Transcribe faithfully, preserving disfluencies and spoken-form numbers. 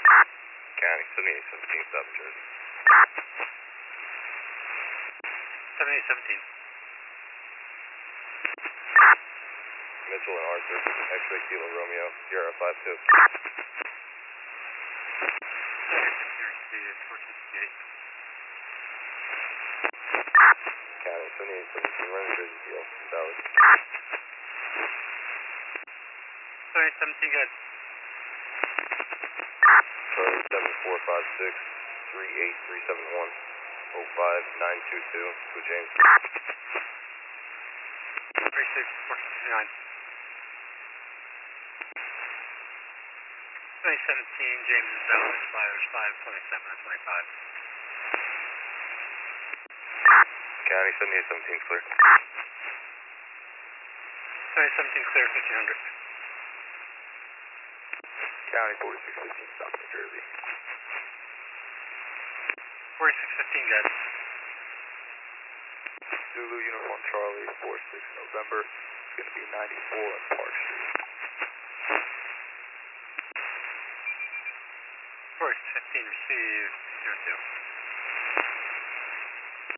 County, seventy-eight seventeen, South Jersey. seventy-eight seventeen. Mitchell and Arthur, X-ray Kilo Romeo, Sierra five two. County, seventy-eight seventeen, running Jersey Deal, Valley. seventy-eight seventeen, good. Charlie, seven four five six, three eight three seven one, oh five nine two two, Blue James. three six four sixty-nine. seventy-eight seventeen, James and South, expires five twenty-seven and twenty-five. County, seventy-eight seventeen, clear. seventy-eight seventeen, clear, fifteen hundred. County, forty-six fifteen, South New Jersey. forty-six fifteen, good. Zulu Uniform Charlie, four six November. It's going to be ninety-four on Park Street. forty-six fifteen, received, zero two.